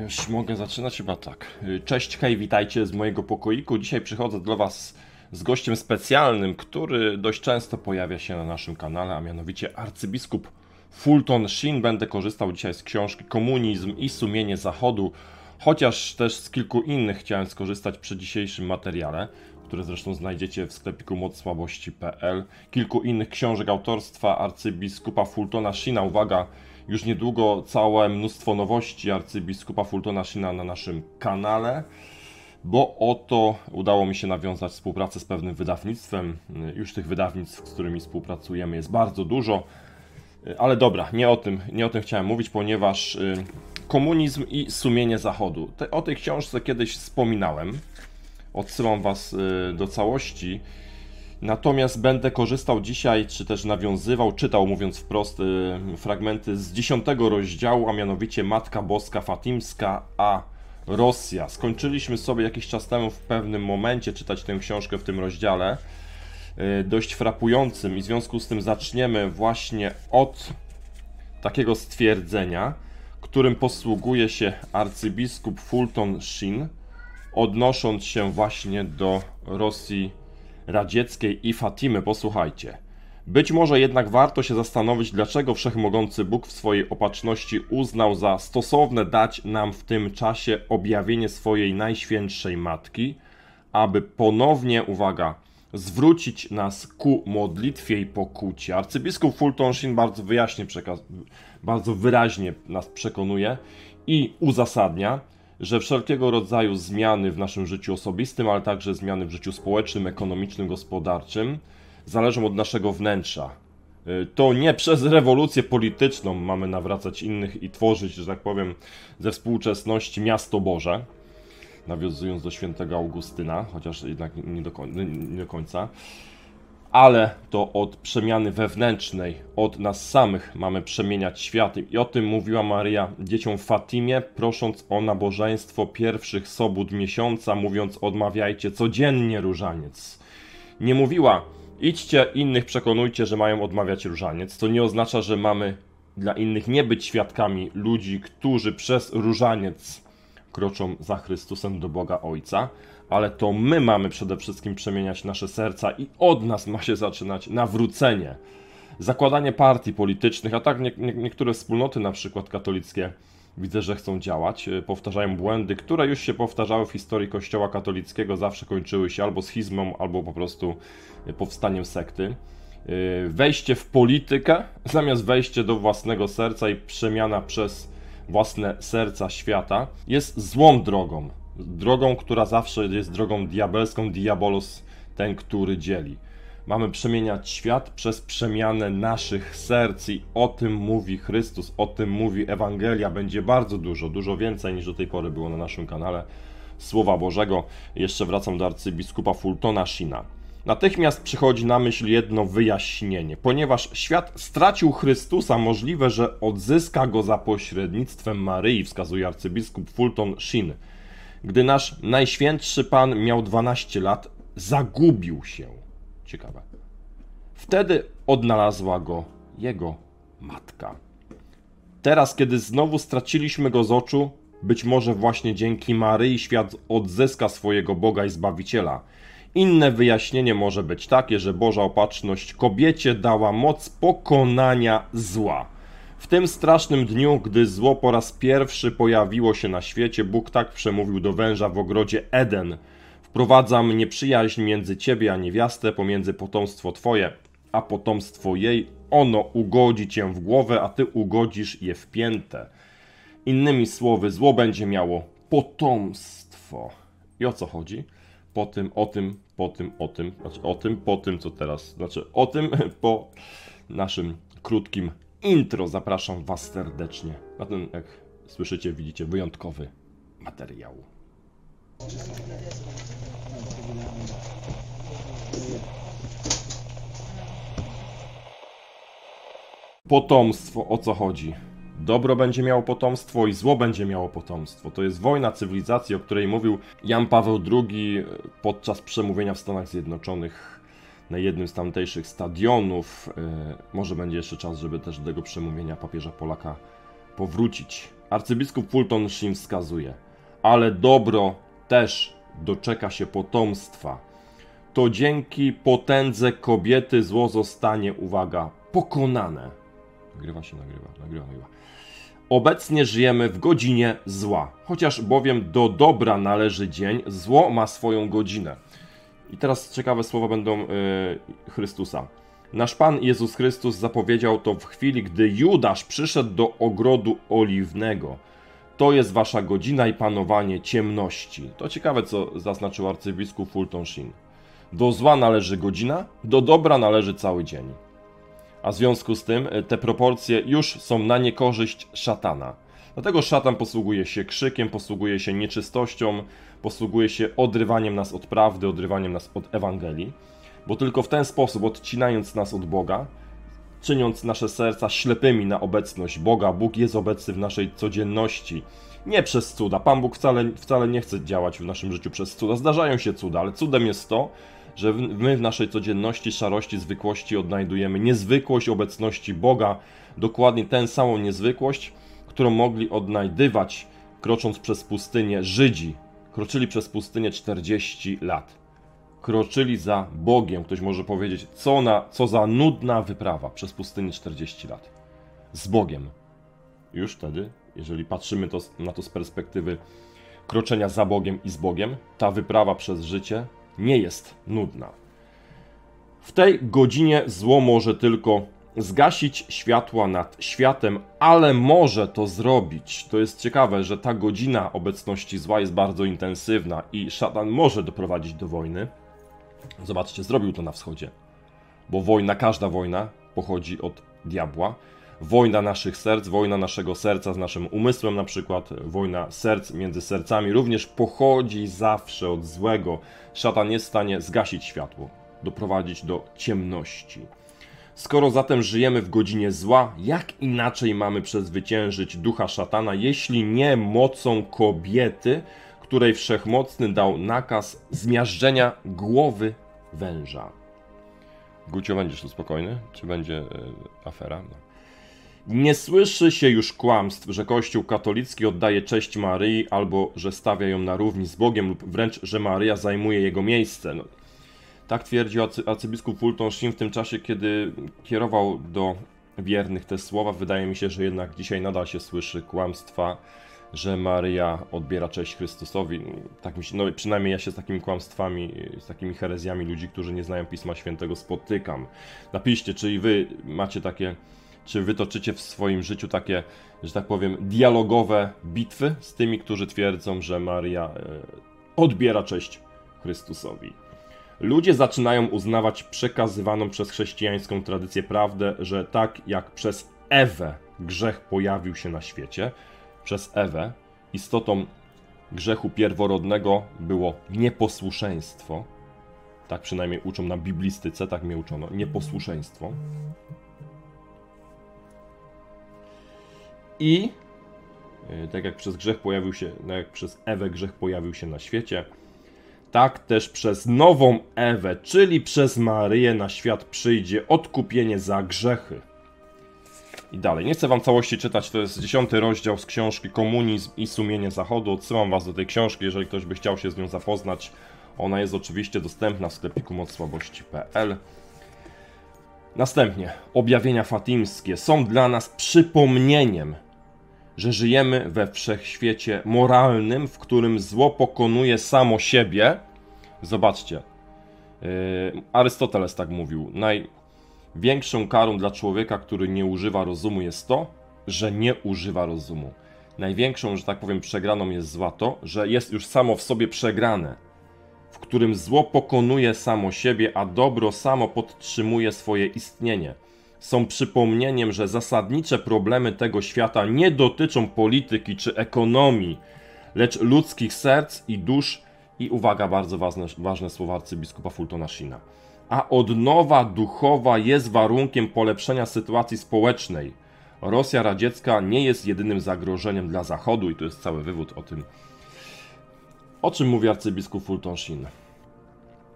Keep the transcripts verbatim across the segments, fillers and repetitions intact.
Już mogę zaczynać chyba tak. Cześć, hej, witajcie z mojego pokoiku. Dzisiaj przychodzę do Was z gościem specjalnym, który dość często pojawia się na naszym kanale, a mianowicie arcybiskup Fulton Sheen. Będę korzystał dzisiaj z książki Komunizm i sumienie Zachodu, chociaż też z kilku innych chciałem skorzystać przy dzisiejszym materiale, które zresztą znajdziecie w sklepiku moc słabości kropka p l. Kilku innych książek autorstwa arcybiskupa Fultona Sheena. Uwaga, już niedługo całe mnóstwo nowości arcybiskupa Fultona Sheena na naszym kanale, bo oto udało mi się nawiązać współpracę z pewnym wydawnictwem. Już tych wydawnictw, z którymi współpracujemy, jest bardzo dużo. Ale dobra, nie o tym, nie o tym chciałem mówić, ponieważ Komunizm i sumienie Zachodu. Te, o tej książce kiedyś wspominałem. Odsyłam Was do całości. Natomiast będę korzystał dzisiaj, czy też nawiązywał, czytał, mówiąc wprost, fragmenty z dziesiątego rozdziału, a mianowicie Matka Boska Fatimska, a Rosja. Skończyliśmy sobie jakiś czas temu w pewnym momencie czytać tę książkę w tym rozdziale, dość frapującym, i w związku z tym zaczniemy właśnie od takiego stwierdzenia, którym posługuje się arcybiskup Fulton Sheen, odnosząc się właśnie do Rosji radzieckiej i Fatimy. Posłuchajcie. Być może jednak warto się zastanowić, dlaczego Wszechmogący Bóg w swojej opatrzności uznał za stosowne dać nam w tym czasie objawienie swojej Najświętszej Matki, aby ponownie, uwaga, zwrócić nas ku modlitwie i pokucie. Arcybiskup Fulton Sheen bardzo wyjaśnie przekaz, bardzo wyraźnie nas przekonuje i uzasadnia, że wszelkiego rodzaju zmiany w naszym życiu osobistym, ale także zmiany w życiu społecznym, ekonomicznym, gospodarczym zależą od naszego wnętrza. To nie przez rewolucję polityczną mamy nawracać innych i tworzyć, że tak powiem, ze współczesności miasto Boże, nawiązując do świętego Augustyna, chociaż jednak nie do, końca, nie do końca, ale to od przemiany wewnętrznej, od nas samych mamy przemieniać świat. I o tym mówiła Maryja dzieciom w Fatimie, prosząc o nabożeństwo pierwszych sobót miesiąca, mówiąc: odmawiajcie codziennie różaniec. Nie mówiła: idźcie innych, przekonujcie, że mają odmawiać różaniec. To nie oznacza, że mamy dla innych nie być świadkami ludzi, którzy przez różaniec kroczą za Chrystusem do Boga Ojca, ale to my mamy przede wszystkim przemieniać nasze serca i od nas ma się zaczynać nawrócenie. Zakładanie partii politycznych, a tak nie, nie, niektóre wspólnoty, na przykład katolickie, widzę, że chcą działać, powtarzają błędy, które już się powtarzały w historii Kościoła katolickiego, zawsze kończyły się albo schizmą, albo po prostu powstaniem sekty. Wejście w politykę zamiast wejście do własnego serca i przemiana przez własne serca świata jest złą drogą. Drogą, która zawsze jest drogą diabelską, diabolos, ten, który dzieli. Mamy przemieniać świat przez przemianę naszych serc i o tym mówi Chrystus, o tym mówi Ewangelia. Będzie bardzo dużo, dużo więcej niż do tej pory było na naszym kanale Słowa Bożego. Jeszcze wracam do arcybiskupa Fultona Sheena. Natychmiast przychodzi na myśl jedno wyjaśnienie. Ponieważ świat stracił Chrystusa, możliwe, że odzyska go za pośrednictwem Maryi, wskazuje arcybiskup Fulton Sheen. Gdy nasz Najświętszy Pan miał dwanaście lat, zagubił się. Ciekawe. Wtedy odnalazła go jego matka. Teraz, kiedy znowu straciliśmy go z oczu, być może właśnie dzięki Maryi świat odzyska swojego Boga i Zbawiciela. Inne wyjaśnienie może być takie, że Boża opatrzność kobiecie dała moc pokonania zła. W tym strasznym dniu, gdy zło po raz pierwszy pojawiło się na świecie, Bóg tak przemówił do węża w ogrodzie Eden: wprowadzam nieprzyjaźń między ciebie a niewiastę, pomiędzy potomstwo twoje a potomstwo jej. Ono ugodzi cię w głowę, a ty ugodzisz je w piętę. Innymi słowy, zło będzie miało potomstwo. I o co chodzi? Po tym, o tym, po tym, o tym, znaczy o tym, po tym, co teraz, znaczy o tym, po naszym krótkim intro. Zapraszam Was serdecznie na ten, jak słyszycie, widzicie, wyjątkowy materiał. Potomstwo, o co chodzi? Dobro będzie miało potomstwo i zło będzie miało potomstwo. To jest wojna cywilizacji, o której mówił Jan Paweł drugi podczas przemówienia w Stanach Zjednoczonych na jednym z tamtejszych stadionów. Może będzie jeszcze czas, żeby też do tego przemówienia papieża Polaka powrócić. Arcybiskup Fulton Sheen wskazuje, ale dobro też doczeka się potomstwa. To dzięki potędze kobiety zło zostanie, uwaga, pokonane. Nagrywa się, nagrywa, nagrywa, nagrywa. Obecnie żyjemy w godzinie zła, chociaż bowiem do dobra należy dzień, zło ma swoją godzinę. I teraz ciekawe słowa będą yy, Chrystusa. Nasz Pan Jezus Chrystus zapowiedział to w chwili, gdy Judasz przyszedł do ogrodu oliwnego. To jest wasza godzina i panowanie ciemności. To ciekawe, co zaznaczył arcybiskup Fulton Sheen. Do zła należy godzina, do dobra należy cały dzień. A w związku z tym te proporcje już są na niekorzyść szatana. Dlatego szatan posługuje się krzykiem, posługuje się nieczystością, posługuje się odrywaniem nas od prawdy, odrywaniem nas od Ewangelii. Bo tylko w ten sposób, odcinając nas od Boga, czyniąc nasze serca ślepymi na obecność Boga, Bóg jest obecny w naszej codzienności. Nie przez cuda. Pan Bóg wcale, wcale nie chce działać w naszym życiu przez cuda. Zdarzają się cuda, ale cudem jest to, że my w naszej codzienności, szarości, zwykłości odnajdujemy niezwykłość obecności Boga, dokładnie tę samą niezwykłość, którą mogli odnajdywać, krocząc przez pustynię Żydzi. Kroczyli przez pustynię czterdzieści lat. Kroczyli za Bogiem. Ktoś może powiedzieć, co, na, co za nudna wyprawa przez pustynię czterdzieści lat. Z Bogiem. Już wtedy, jeżeli patrzymy to, na to z perspektywy kroczenia za Bogiem i z Bogiem, ta wyprawa przez życie nie jest nudna. W tej godzinie zło może tylko zgasić światła nad światem, ale może to zrobić. To jest ciekawe, że ta godzina obecności zła jest bardzo intensywna i szatan może doprowadzić do wojny. Zobaczcie, zrobił to na wschodzie. Bo wojna, każda wojna pochodzi od diabła. Wojna naszych serc, wojna naszego serca z naszym umysłem na przykład, wojna serc między sercami również pochodzi zawsze od złego. Szatan jest w stanie zgasić światło, doprowadzić do ciemności. Skoro zatem żyjemy w godzinie zła, jak inaczej mamy przezwyciężyć ducha szatana, jeśli nie mocą kobiety, której Wszechmocny dał nakaz zmiażdżenia głowy węża? Gucio, będziesz tu spokojny? Czy będzie yy, afera? No. Nie słyszy się już kłamstw, że Kościół katolicki oddaje cześć Maryi, albo że stawia ją na równi z Bogiem, lub wręcz, że Maryja zajmuje jego miejsce. No, tak twierdził arcybiskup Fulton Sheen w tym czasie, kiedy kierował do wiernych te słowa. Wydaje mi się, że jednak dzisiaj nadal się słyszy kłamstwa, że Maryja odbiera cześć Chrystusowi. Tak mi się, no przynajmniej ja się z takimi kłamstwami, z takimi herezjami ludzi, którzy nie znają Pisma Świętego, spotykam. Napiszcie, czy i wy macie takie, czy wy toczycie w swoim życiu takie, że tak powiem, dialogowe bitwy z tymi, którzy twierdzą, że Maryja odbiera cześć Chrystusowi. Ludzie zaczynają uznawać przekazywaną przez chrześcijańską tradycję prawdę, że tak jak przez Ewę grzech pojawił się na świecie, przez Ewę istotą grzechu pierworodnego było nieposłuszeństwo. Tak przynajmniej uczą na biblistyce, tak mnie uczono, nieposłuszeństwo. I tak jak przez grzech pojawił się, tak jak przez Ewę grzech pojawił się na świecie, tak też przez nową Ewę, czyli przez Maryję, na świat przyjdzie odkupienie za grzechy. I dalej, nie chcę wam całości czytać, to jest dziesiąty rozdział z książki Komunizm i sumienie Zachodu. Odsyłam was do tej książki, jeżeli ktoś by chciał się z nią zapoznać. Ona jest oczywiście dostępna w sklepiku moc słabości kropka p l. Następnie, objawienia fatimskie są dla nas przypomnieniem, że żyjemy we wszechświecie moralnym, w którym zło pokonuje samo siebie. Zobaczcie, yy, Arystoteles tak mówił. Największą karą dla człowieka, który nie używa rozumu, jest to, że nie używa rozumu. Największą, że tak powiem, przegraną jest zła to, że jest już samo w sobie przegrane, w którym zło pokonuje samo siebie, a dobro samo podtrzymuje swoje istnienie. Są przypomnieniem, że zasadnicze problemy tego świata nie dotyczą polityki czy ekonomii, lecz ludzkich serc i dusz i, uwaga, bardzo ważne, ważne słowa arcybiskupa Fultona Sheena, a odnowa duchowa jest warunkiem polepszenia sytuacji społecznej. Rosja radziecka nie jest jedynym zagrożeniem dla Zachodu i to jest cały wywód o tym, o czym mówi arcybiskup Fulton Sheen.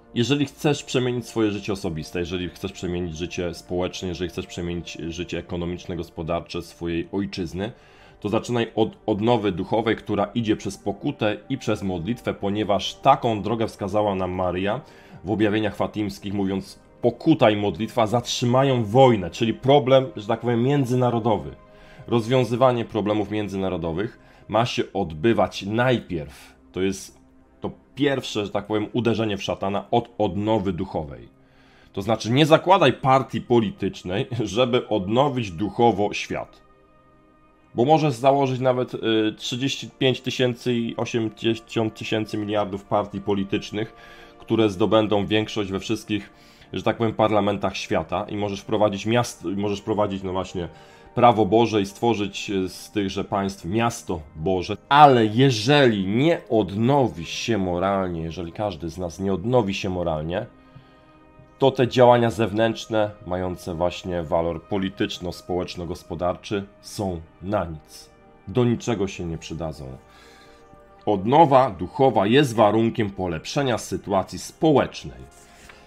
Jeżeli chcesz przemienić swoje życie osobiste, jeżeli chcesz przemienić życie społeczne, jeżeli chcesz przemienić życie ekonomiczne, gospodarcze swojej ojczyzny, to zaczynaj od odnowy duchowej, która idzie przez pokutę i przez modlitwę, ponieważ taką drogę wskazała nam Maryja w objawieniach fatimskich, mówiąc: pokuta i modlitwa zatrzymają wojnę, czyli problem, że tak powiem, międzynarodowy. Rozwiązywanie problemów międzynarodowych ma się odbywać najpierw, to jest to pierwsze, że tak powiem, uderzenie w szatana, od odnowy duchowej. To znaczy, nie zakładaj partii politycznej, żeby odnowić duchowo świat. Bo możesz założyć nawet trzydzieści pięć tysięcy i osiemdziesiąt tysięcy miliardów partii politycznych, które zdobędą większość we wszystkich, że tak powiem, parlamentach świata, i możesz wprowadzić miasto, możesz prowadzić, no właśnie, prawo Boże i stworzyć z tychże państw miasto Boże. Ale jeżeli nie odnowi się moralnie, jeżeli każdy z nas nie odnowi się moralnie, to te działania zewnętrzne, mające właśnie walor polityczno-społeczno-gospodarczy, są na nic. Do niczego się nie przydadzą. Odnowa duchowa jest warunkiem polepszenia sytuacji społecznej.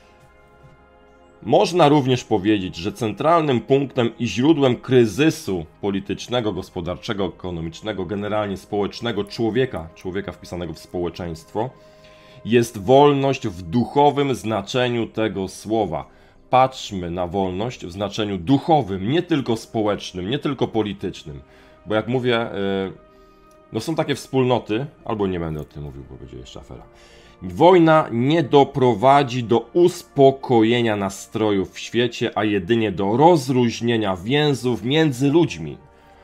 Można również powiedzieć, że centralnym punktem i źródłem kryzysu politycznego, gospodarczego, ekonomicznego, generalnie społecznego człowieka, człowieka wpisanego w społeczeństwo, jest wolność w duchowym znaczeniu tego słowa. Patrzmy na wolność w znaczeniu duchowym, nie tylko społecznym, nie tylko politycznym. Bo jak mówię, no są takie wspólnoty, albo nie będę o tym mówił, bo będzie jeszcze afera. Wojna nie doprowadzi do uspokojenia nastrojów w świecie, a jedynie do rozluźnienia więzów między ludźmi.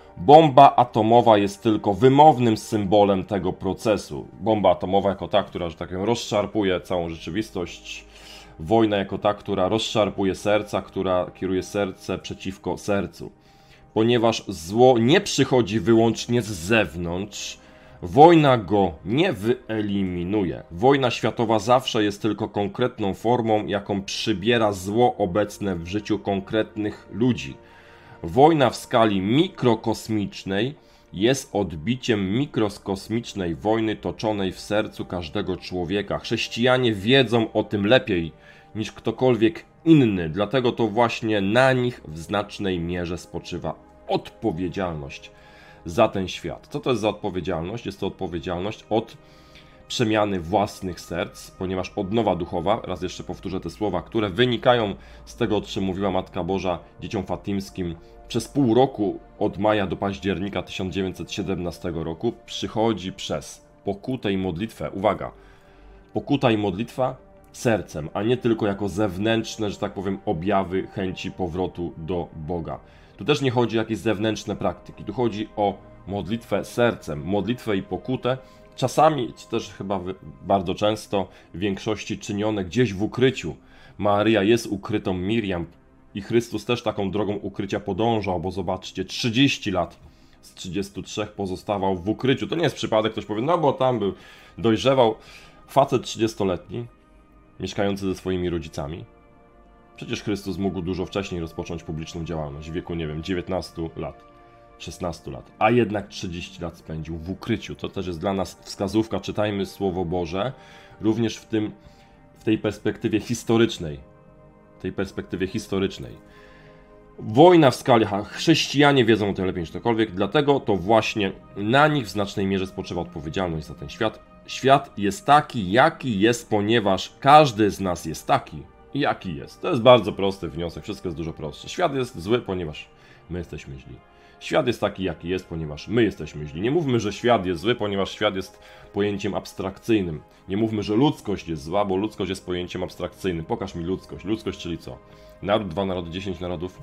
Bomba atomowa jest tylko wymownym symbolem tego procesu. Bomba atomowa jako ta, która, że tak powiem, rozszarpuje całą rzeczywistość. Wojna jako ta, która rozszarpuje serca, która kieruje serce przeciwko sercu. Ponieważ zło nie przychodzi wyłącznie z zewnątrz, wojna go nie wyeliminuje. Wojna światowa zawsze jest tylko konkretną formą, jaką przybiera zło obecne w życiu konkretnych ludzi. Wojna w skali mikrokosmicznej jest odbiciem mikrokosmicznej wojny toczonej w sercu każdego człowieka. Chrześcijanie wiedzą o tym lepiej niż ktokolwiek inny, dlatego to właśnie na nich w znacznej mierze spoczywa odpowiedzialność za ten świat. Co to jest za odpowiedzialność? Jest to odpowiedzialność od przemiany własnych serc, ponieważ odnowa duchowa, raz jeszcze powtórzę te słowa, które wynikają z tego, o czym mówiła Matka Boża dzieciom fatimskim przez pół roku, od maja do października tysiąc dziewięćset siedemnastego roku, przychodzi przez pokutę i modlitwę. Uwaga, pokuta i modlitwa sercem, a nie tylko jako zewnętrzne, że tak powiem, objawy chęci powrotu do Boga. Tu też nie chodzi o jakieś zewnętrzne praktyki, tu chodzi o modlitwę sercem, modlitwę i pokutę, czasami, czy też chyba bardzo często, w większości czynione gdzieś w ukryciu. Maryja jest ukrytą Miriam i Chrystus też taką drogą ukrycia podążał, bo zobaczcie, trzydzieści lat z trzydziestu trzech pozostawał w ukryciu. To nie jest przypadek, ktoś powie, no bo tam był, dojrzewał. Facet trzydziestoletni, mieszkający ze swoimi rodzicami. Przecież Chrystus mógł dużo wcześniej rozpocząć publiczną działalność, w wieku, nie wiem, dziewiętnastu lat, szesnastu lat, a jednak trzydzieści lat spędził w ukryciu. To też jest dla nas wskazówka, czytajmy Słowo Boże, również w tym, w tej perspektywie historycznej, tej perspektywie historycznej. Wojna w skali, a chrześcijanie wiedzą o tym lepiej niż ktokolwiek, dlatego to właśnie na nich w znacznej mierze spoczywa odpowiedzialność za ten świat. Świat jest taki, jaki jest, ponieważ każdy z nas jest taki, jaki jest. To jest bardzo prosty wniosek, wszystko jest dużo prostsze. Świat jest zły, ponieważ my jesteśmy źli. Świat jest taki, jaki jest, ponieważ my jesteśmy źli. Nie mówmy, że świat jest zły, ponieważ świat jest pojęciem abstrakcyjnym. Nie mówmy, że ludzkość jest zła, bo ludzkość jest pojęciem abstrakcyjnym. Pokaż mi ludzkość. Ludzkość, czyli co? Naród, dwa narody, dziesięć narodów.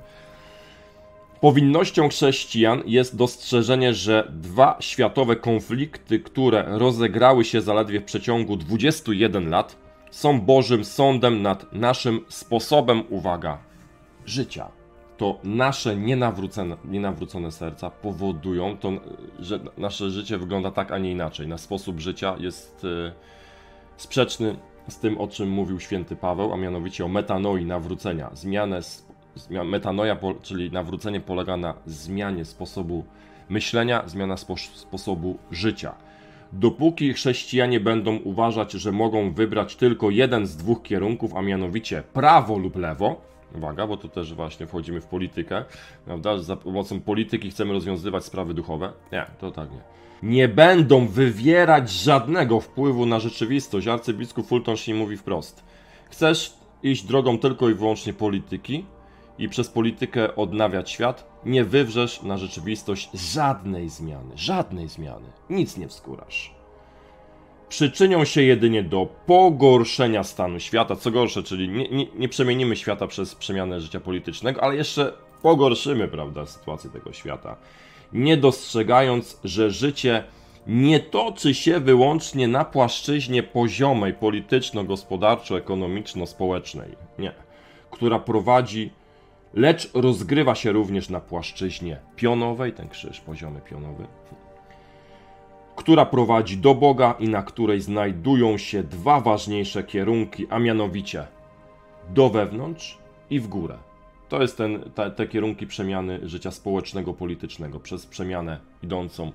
Powinnością chrześcijan jest dostrzeżenie, że dwa światowe konflikty, które rozegrały się zaledwie w przeciągu dwudziestu jeden lat, są Bożym sądem nad naszym sposobem, uwaga, życia. To nasze nienawrócone, nienawrócone serca powodują to, że nasze życie wygląda tak, a nie inaczej. Nasz sposób życia jest yy, sprzeczny z tym, o czym mówił święty Paweł, a mianowicie o metanoi, nawrócenia. Zmianę, metanoia, czyli nawrócenie, polega na zmianie sposobu myślenia, zmiana spo, sposobu życia. Dopóki chrześcijanie będą uważać, że mogą wybrać tylko jeden z dwóch kierunków, a mianowicie prawo lub lewo, uwaga, bo tu też właśnie wchodzimy w politykę, prawda? Za pomocą polityki chcemy rozwiązywać sprawy duchowe. Nie, to tak nie. Nie będą wywierać żadnego wpływu na rzeczywistość. Arcybiskup Fulton Sheen mówi wprost. Chcesz iść drogą tylko i wyłącznie polityki i przez politykę odnawiać świat, nie wywrzesz na rzeczywistość żadnej zmiany. Żadnej zmiany. Nic nie wskórasz. Przyczynią się jedynie do pogorszenia stanu świata. Co gorsze, czyli nie, nie, nie przemienimy świata przez przemianę życia politycznego, ale jeszcze pogorszymy, prawda, sytuację tego świata. Nie dostrzegając, że życie nie toczy się wyłącznie na płaszczyźnie poziomej, polityczno-gospodarczo-ekonomiczno-społecznej, nie, która prowadzi, lecz rozgrywa się również na płaszczyźnie pionowej, ten krzyż, poziomy pionowy, która prowadzi do Boga i na której znajdują się dwa ważniejsze kierunki, a mianowicie do wewnątrz i w górę. To jest ten, te, te kierunki przemiany życia społecznego, politycznego, przez przemianę idącą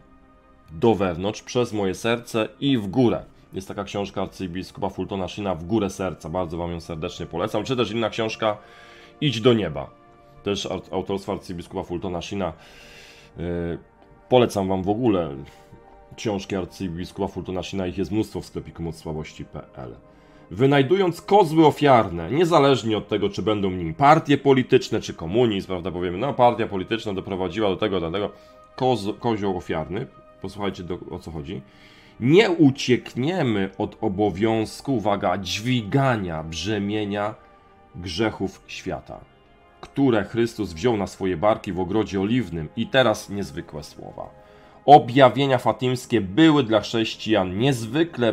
do wewnątrz, przez moje serce i w górę. Jest taka książka arcybiskupa Fultona Sheena W górę serca, bardzo wam ją serdecznie polecam. Czy też inna książka Idź do nieba, też autorstwa arcybiskupa Fultona Sheena. Yy, polecam wam w ogóle książki arcybiskupa Fultona Sheena, ich jest mnóstwo w sklepiku moc słabości kropka p l. Wynajdując kozły ofiarne, niezależnie od tego, czy będą nim partie polityczne, czy komunizm, prawda, powiemy, no partia polityczna doprowadziła do tego, do tego, Koz, kozioł ofiarny, posłuchajcie do, o co chodzi, nie uciekniemy od obowiązku, uwaga, dźwigania brzemienia grzechów świata, które Chrystus wziął na swoje barki w ogrodzie oliwnym. I teraz niezwykłe słowa. Objawienia fatimskie były dla chrześcijan niezwykle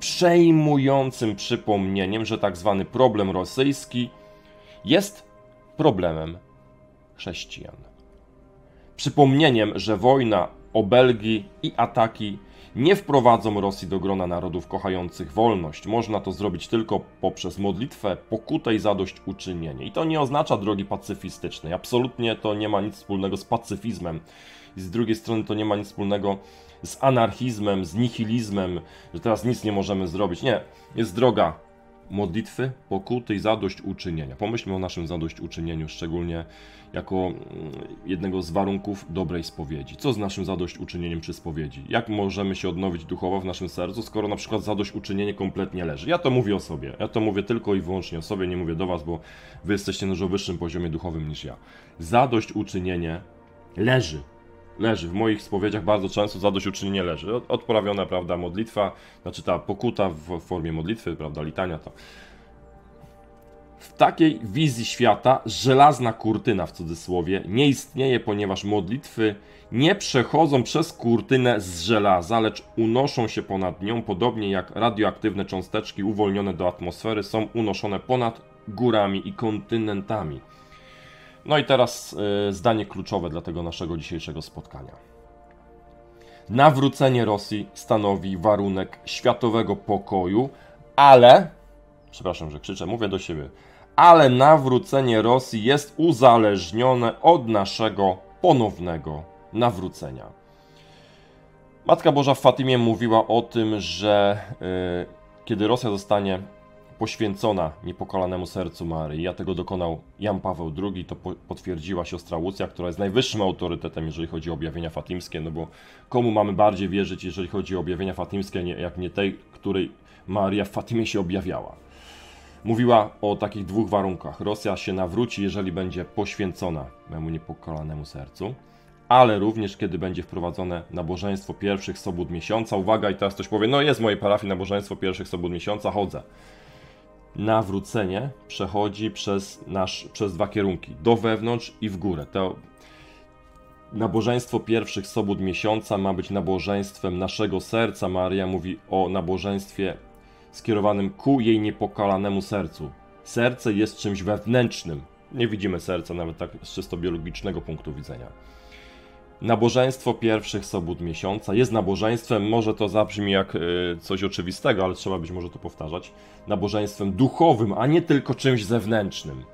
przejmującym przypomnieniem, że tak zwany problem rosyjski jest problemem chrześcijan. Przypomnieniem, że wojna, obelgi i ataki nie wprowadzą Rosji do grona narodów kochających wolność. Można to zrobić tylko poprzez modlitwę, pokutę i zadośćuczynienie. I to nie oznacza drogi pacyfistycznej. Absolutnie to nie ma nic wspólnego z pacyfizmem. I z drugiej strony to nie ma nic wspólnego z anarchizmem, z nihilizmem, że teraz nic nie możemy zrobić. Nie, jest droga modlitwy, pokuty i zadośćuczynienia. Pomyślmy o naszym zadośćuczynieniu, szczególnie jako jednego z warunków dobrej spowiedzi. Co z naszym zadośćuczynieniem przy spowiedzi? Jak możemy się odnowić duchowo w naszym sercu, skoro na przykład zadośćuczynienie kompletnie leży? Ja to mówię o sobie. Ja to mówię tylko i wyłącznie o sobie, nie mówię do was, bo wy jesteście na dużo wyższym poziomie duchowym niż ja. Zadośćuczynienie leży. Leży. W moich spowiedziach bardzo często zadośćuczynienie leży. Odprawiona, prawda, modlitwa, znaczy ta pokuta w formie modlitwy, prawda, litania to. W takiej wizji świata żelazna kurtyna, w cudzysłowie, nie istnieje, ponieważ modlitwy nie przechodzą przez kurtynę z żelaza, lecz unoszą się ponad nią, podobnie jak radioaktywne cząsteczki uwolnione do atmosfery są unoszone ponad górami i kontynentami. No i teraz y, zdanie kluczowe dla tego naszego dzisiejszego spotkania. Nawrócenie Rosji stanowi warunek światowego pokoju, ale, przepraszam, że krzyczę, mówię do siebie, ale nawrócenie Rosji jest uzależnione od naszego ponownego nawrócenia. Matka Boża w Fatimie mówiła o tym, że y, kiedy Rosja zostanie poświęcona niepokalanemu sercu Maryi, a tego dokonał Jan Paweł drugi, to po potwierdziła siostra Łucja, która jest najwyższym autorytetem, jeżeli chodzi o objawienia fatimskie, no bo komu mamy bardziej wierzyć, jeżeli chodzi o objawienia fatimskie, nie, jak nie tej, której Maria w Fatimie się objawiała. Mówiła o takich dwóch warunkach. Rosja się nawróci, jeżeli będzie poświęcona memu niepokalanemu sercu, ale również kiedy będzie wprowadzone nabożeństwo pierwszych sobót miesiąca. Uwaga, i teraz ktoś powie, no jest w mojej parafii nabożeństwo pierwszych sobót miesiąca, chodzę. Nawrócenie przechodzi przez, nasz, przez dwa kierunki, do wewnątrz i w górę. To nabożeństwo pierwszych sobót miesiąca ma być nabożeństwem naszego serca. Maria mówi o nabożeństwie skierowanym ku jej niepokalanemu sercu. Serce jest czymś wewnętrznym. Nie widzimy serca nawet tak z czysto biologicznego punktu widzenia. Nabożeństwo pierwszych sobót miesiąca jest nabożeństwem, może to zabrzmi jak y, coś oczywistego, ale trzeba być może to powtarzać, nabożeństwem duchowym, a nie tylko czymś zewnętrznym.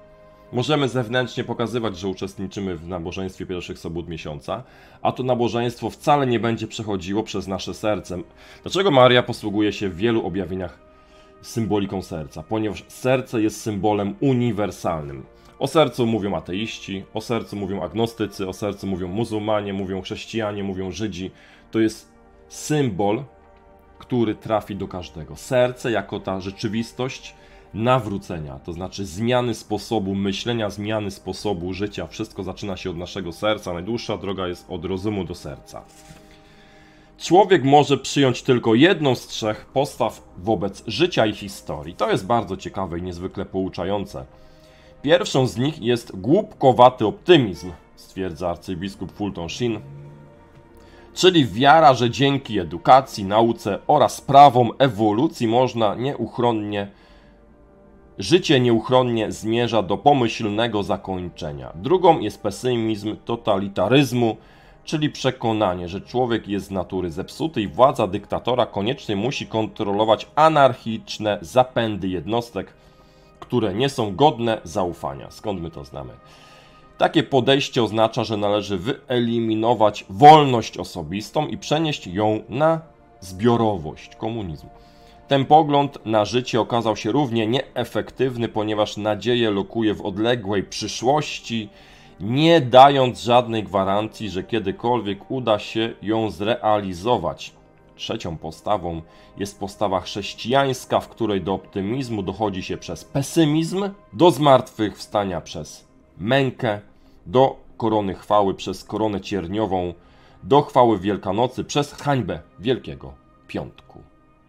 Możemy zewnętrznie pokazywać, że uczestniczymy w nabożeństwie pierwszych sobót miesiąca, a to nabożeństwo wcale nie będzie przechodziło przez nasze serce. Dlaczego Maria posługuje się w wielu objawieniach symboliką serca? Ponieważ serce jest symbolem uniwersalnym. O sercu mówią ateiści, o sercu mówią agnostycy, o sercu mówią muzułmanie, mówią chrześcijanie, mówią Żydzi. To jest symbol, który trafi do każdego. Serce jako ta rzeczywistość nawrócenia, to znaczy zmiany sposobu myślenia, zmiany sposobu życia. Wszystko zaczyna się od naszego serca. Najdłuższa droga jest od rozumu do serca. Człowiek może przyjąć tylko jedną z trzech postaw wobec życia i historii. To jest bardzo ciekawe i niezwykle pouczające. Pierwszą z nich jest głupkowaty optymizm, stwierdza arcybiskup Fulton Sheen, czyli wiara, że dzięki edukacji, nauce oraz prawom ewolucji można nieuchronnie, życie nieuchronnie zmierza do pomyślnego zakończenia. Drugą jest pesymizm totalitaryzmu, czyli przekonanie, że człowiek jest z natury zepsuty i władza dyktatora koniecznie musi kontrolować anarchiczne zapędy jednostek, które nie są godne zaufania. Skąd my to znamy? Takie podejście oznacza, że należy wyeliminować wolność osobistą i przenieść ją na zbiorowość, komunizm. Ten pogląd na życie okazał się równie nieefektywny, ponieważ nadzieję lokuje w odległej przyszłości, nie dając żadnej gwarancji, że kiedykolwiek uda się ją zrealizować. Trzecią postawą jest postawa chrześcijańska, w której do optymizmu dochodzi się przez pesymizm, do zmartwychwstania przez mękę, do korony chwały przez koronę cierniową, do chwały Wielkanocy przez hańbę Wielkiego Piątku.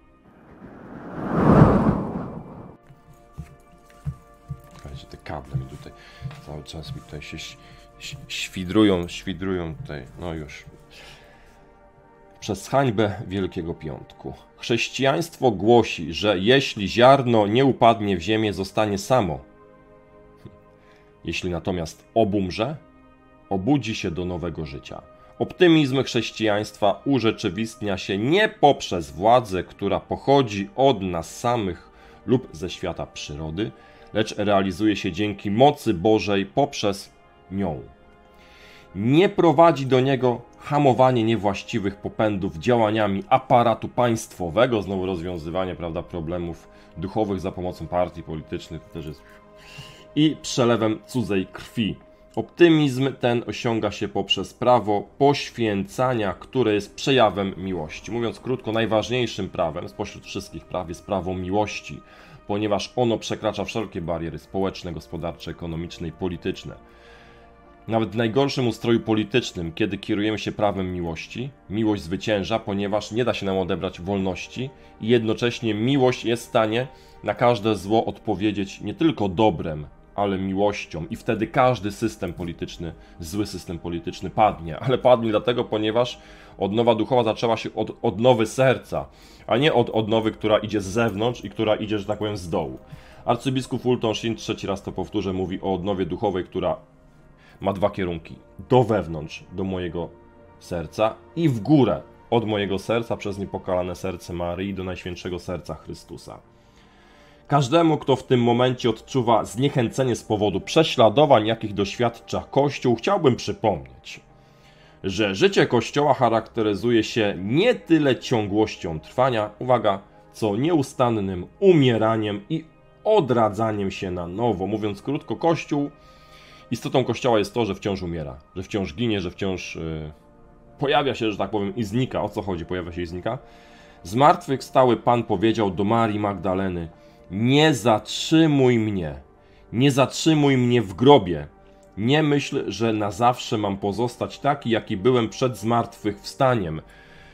Słuchajcie, te kable mi tutaj cały czas mi tutaj się świdrują, świdrują tutaj, no już. Przez hańbę Wielkiego Piątku. Chrześcijaństwo głosi, że jeśli ziarno nie upadnie w ziemię, zostanie samo. Jeśli natomiast obumrze, obudzi się do nowego życia. Optymizm chrześcijaństwa urzeczywistnia się nie poprzez władzę, która pochodzi od nas samych lub ze świata przyrody, lecz realizuje się dzięki mocy Bożej poprzez nią. Nie prowadzi do niego hamowanie niewłaściwych popędów działaniami aparatu państwowego, znowu rozwiązywanie, prawda, problemów duchowych za pomocą partii politycznych, to też jest, i przelewem cudzej krwi. Optymizm ten osiąga się poprzez prawo poświęcania, które jest przejawem miłości. Mówiąc krótko, najważniejszym prawem spośród wszystkich praw jest prawo miłości, ponieważ ono przekracza wszelkie bariery społeczne, gospodarcze, ekonomiczne i polityczne. Nawet w najgorszym ustroju politycznym, kiedy kierujemy się prawem miłości, miłość zwycięża, ponieważ nie da się nam odebrać wolności i jednocześnie miłość jest w stanie na każde zło odpowiedzieć nie tylko dobrem, ale miłością i wtedy każdy system polityczny, zły system polityczny padnie. Ale padnie dlatego, ponieważ odnowa duchowa zaczęła się od odnowy serca, a nie od odnowy, która idzie z zewnątrz i która idzie, że tak powiem, z dołu. Arcybiskup Fulton Sheen, trzeci raz to powtórzę, mówi o odnowie duchowej, która ma dwa kierunki. Do wewnątrz, do mojego serca i w górę, od mojego serca przez niepokalane serce Maryi do Najświętszego Serca Chrystusa. Każdemu, kto w tym momencie odczuwa zniechęcenie z powodu prześladowań, jakich doświadcza Kościół, chciałbym przypomnieć, że życie Kościoła charakteryzuje się nie tyle ciągłością trwania, uwaga, co nieustannym umieraniem i odradzaniem się na nowo. Mówiąc krótko, Kościół, istotą Kościoła jest to, że wciąż umiera, że wciąż ginie, że wciąż yy, pojawia się, że tak powiem, i znika. O co chodzi? Pojawia się i znika. Zmartwychwstały Pan powiedział do Marii Magdaleny: nie zatrzymuj mnie, nie zatrzymuj mnie w grobie. Nie myśl, że na zawsze mam pozostać taki, jaki byłem przed zmartwychwstaniem.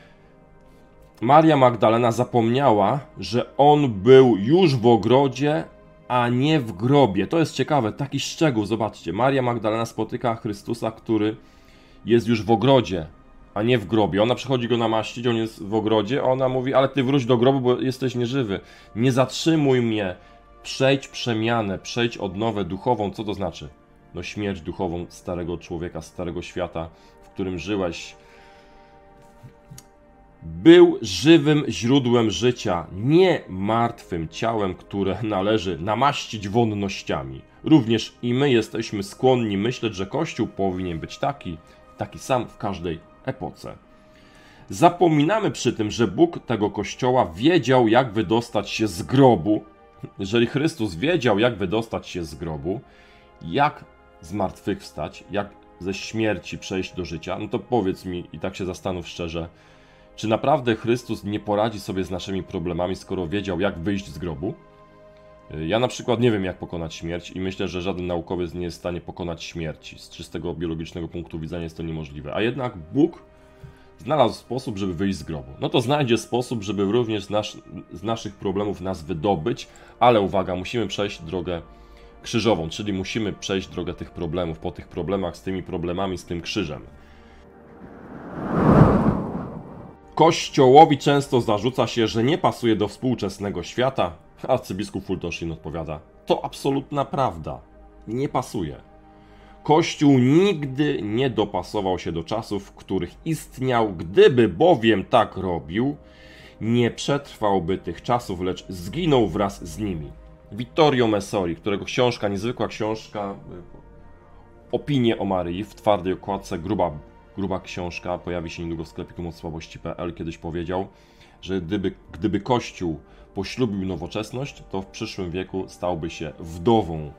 Maria Magdalena zapomniała, że on był już w ogrodzie, a nie w grobie. To jest ciekawe, taki szczegół, zobaczcie. Maria Magdalena spotyka Chrystusa, który jest już w ogrodzie, a nie w grobie. Ona przychodzi go namaścić, on jest w ogrodzie, a ona mówi: ale ty wróć do grobu, bo jesteś nieżywy. Nie zatrzymuj mnie, przejdź przemianę, przejdź odnowę duchową. Co to znaczy? No śmierć duchową starego człowieka, starego świata, w którym żyłeś. Był żywym źródłem życia, nie martwym ciałem, które należy namaścić wonnościami. Również i my jesteśmy skłonni myśleć, że Kościół powinien być taki, taki sam w każdej epoce. Zapominamy przy tym, że Bóg tego Kościoła wiedział, jak wydostać się z grobu. Jeżeli Chrystus wiedział, jak wydostać się z grobu, jak zmartwychwstać, jak ze śmierci przejść do życia, no to powiedz mi i tak się zastanów szczerze, czy naprawdę Chrystus nie poradzi sobie z naszymi problemami, skoro wiedział, jak wyjść z grobu? Ja na przykład nie wiem, jak pokonać śmierć i myślę, że żaden naukowiec nie jest w stanie pokonać śmierci. Z czystego biologicznego punktu widzenia jest to niemożliwe. A jednak Bóg znalazł sposób, żeby wyjść z grobu. No to znajdzie sposób, żeby również z, nas, z naszych problemów nas wydobyć, ale uwaga, musimy przejść drogę krzyżową, czyli musimy przejść drogę tych problemów, po tych problemach, z tymi problemami, z tym krzyżem. Kościołowi często zarzuca się, że nie pasuje do współczesnego świata. Arcybiskup Fulton odpowiada: to absolutna prawda. Nie pasuje. Kościół nigdy nie dopasował się do czasów, w których istniał. Gdyby bowiem tak robił, nie przetrwałby tych czasów, lecz zginął wraz z nimi. Vittorio Messori, którego książka, niezwykła książka, Opinie o Maryi w twardej okładce, gruba Gruba książka, pojawi się niedługo w sklepiku moc słabości kropka p l, kiedyś powiedział, że gdyby, gdyby Kościół poślubił nowoczesność, to w przyszłym wieku stałby się wdową.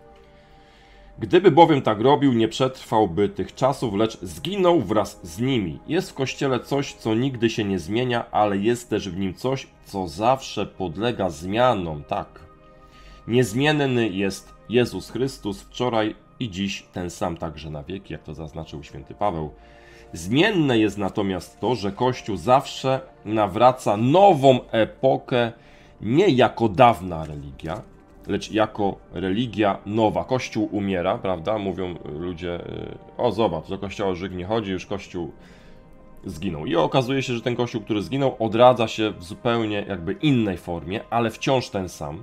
Gdyby bowiem tak robił, nie przetrwałby tych czasów, lecz zginął wraz z nimi. Jest w Kościele coś, co nigdy się nie zmienia, ale jest też w nim coś, co zawsze podlega zmianom, tak. Niezmienny jest Jezus Chrystus wczoraj i dziś ten sam także na wieki, jak to zaznaczył święty Paweł. Zmienne jest natomiast to, że Kościół zawsze nawraca nową epokę nie jako dawna religia, lecz jako religia nowa. Kościół umiera, prawda? Mówią ludzie: o zobacz, do kościoła Żyg nie chodzi, już Kościół zginął. I okazuje się, że ten Kościół, który zginął, odradza się w zupełnie jakby innej formie, ale wciąż ten sam.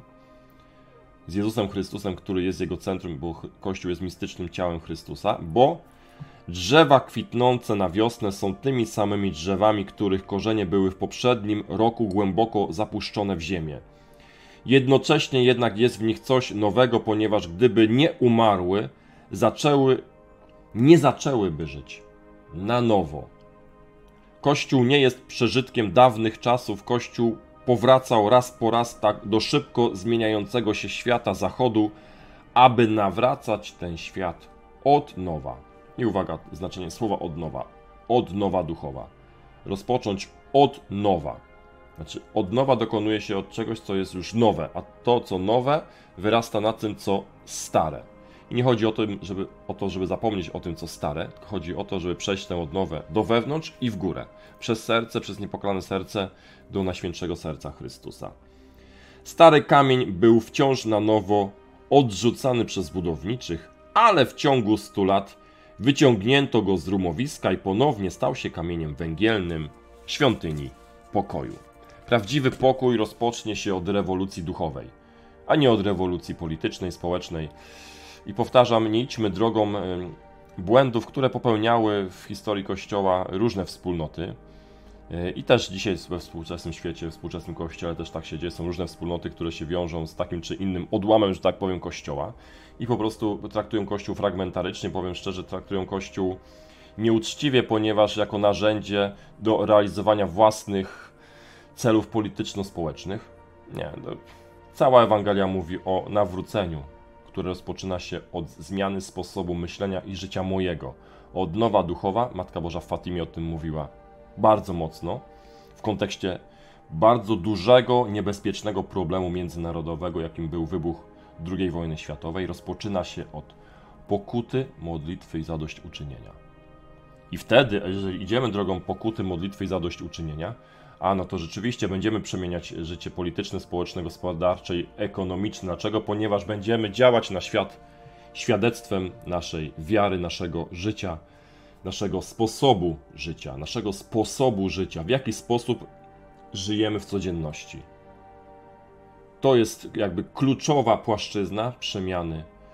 Z Jezusem Chrystusem, który jest jego centrum, bo Kościół jest mistycznym ciałem Chrystusa, bo drzewa kwitnące na wiosnę są tymi samymi drzewami, których korzenie były w poprzednim roku głęboko zapuszczone w ziemię. Jednocześnie jednak jest w nich coś nowego, ponieważ gdyby nie umarły, zaczęły, nie zaczęłyby żyć na nowo. Kościół nie jest przeżytkiem dawnych czasów. Kościół powracał raz po raz tak do szybko zmieniającego się świata zachodu, aby nawracać ten świat od nowa. I uwaga, znaczenie słowa od nowa. Odnowa duchowa. Rozpocząć od nowa. Znaczy, odnowa dokonuje się od czegoś, co jest już nowe, a to, co nowe, wyrasta na tym, co stare. I nie chodzi o to, żeby, o to, żeby zapomnieć o tym, co stare, tylko chodzi o to, żeby przejść tę odnowę do wewnątrz i w górę. Przez serce, przez niepokalane serce do Najświętszego Serca Chrystusa. Stary kamień był wciąż na nowo odrzucany przez budowniczych, ale w ciągu stu lat wyciągnięto go z rumowiska i ponownie stał się kamieniem węgielnym świątyni pokoju. Prawdziwy pokój rozpocznie się od rewolucji duchowej, a nie od rewolucji politycznej, społecznej. I powtarzam, nie idźmy drogą błędów, które popełniały w historii Kościoła różne wspólnoty. I też dzisiaj we współczesnym świecie, w współczesnym Kościele też tak się dzieje. Są różne wspólnoty, które się wiążą z takim czy innym odłamem, że tak powiem, Kościoła. I po prostu traktują Kościół fragmentarycznie, powiem szczerze, traktują Kościół nieuczciwie, ponieważ jako narzędzie do realizowania własnych celów polityczno-społecznych. Nie, no, cała Ewangelia mówi o nawróceniu, które rozpoczyna się od zmiany sposobu myślenia i życia mojego. Odnowa duchowa, Matka Boża w Fatimie o tym mówiła bardzo mocno, w kontekście bardzo dużego, niebezpiecznego problemu międzynarodowego, jakim był wybuch drugiej wojny światowej, rozpoczyna się od pokuty, modlitwy i zadośćuczynienia. I wtedy, jeżeli idziemy drogą pokuty, modlitwy i zadośćuczynienia, a no to rzeczywiście będziemy przemieniać życie polityczne, społeczne, gospodarcze i ekonomiczne. Dlaczego? Ponieważ będziemy działać na świat świadectwem naszej wiary, naszego życia, naszego sposobu życia, naszego sposobu życia, w jaki sposób żyjemy w codzienności. To jest jakby kluczowa płaszczyzna przemiany,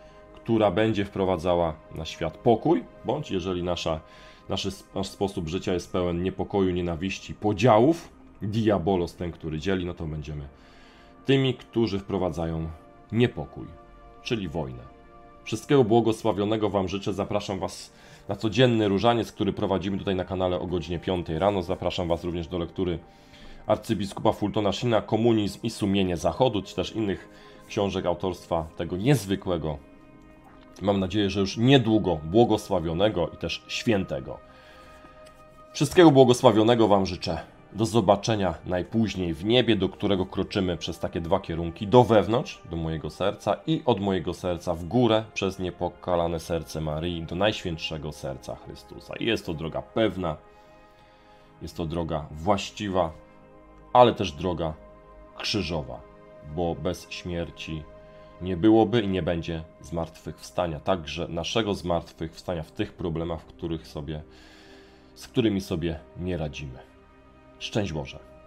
która będzie wprowadzała na świat pokój, bądź jeżeli nasza, nasz, nasz sposób życia jest pełen niepokoju, nienawiści, podziałów, diabolos ten, który dzieli, no to będziemy tymi, którzy wprowadzają niepokój, czyli wojnę. Wszystkiego błogosławionego Wam życzę. Zapraszam Was na codzienny różaniec, który prowadzimy tutaj na kanale o godzinie piątej rano. Zapraszam Was również do lektury arcybiskupa Fultona Sheena Komunizm i sumienie Zachodu, czy też innych książek autorstwa tego niezwykłego, mam nadzieję, że już niedługo błogosławionego i też świętego. Wszystkiego błogosławionego Wam życzę. Do zobaczenia najpóźniej w niebie, do którego kroczymy przez takie dwa kierunki. Do wewnątrz, do mojego serca i od mojego serca w górę przez niepokalane serce Maryi do najświętszego serca Chrystusa. I jest to droga pewna, jest to droga właściwa, ale też droga krzyżowa, bo bez śmierci nie byłoby i nie będzie zmartwychwstania. Także naszego zmartwychwstania w tych problemach, w których sobie, z którymi sobie nie radzimy. Szczęść Boże.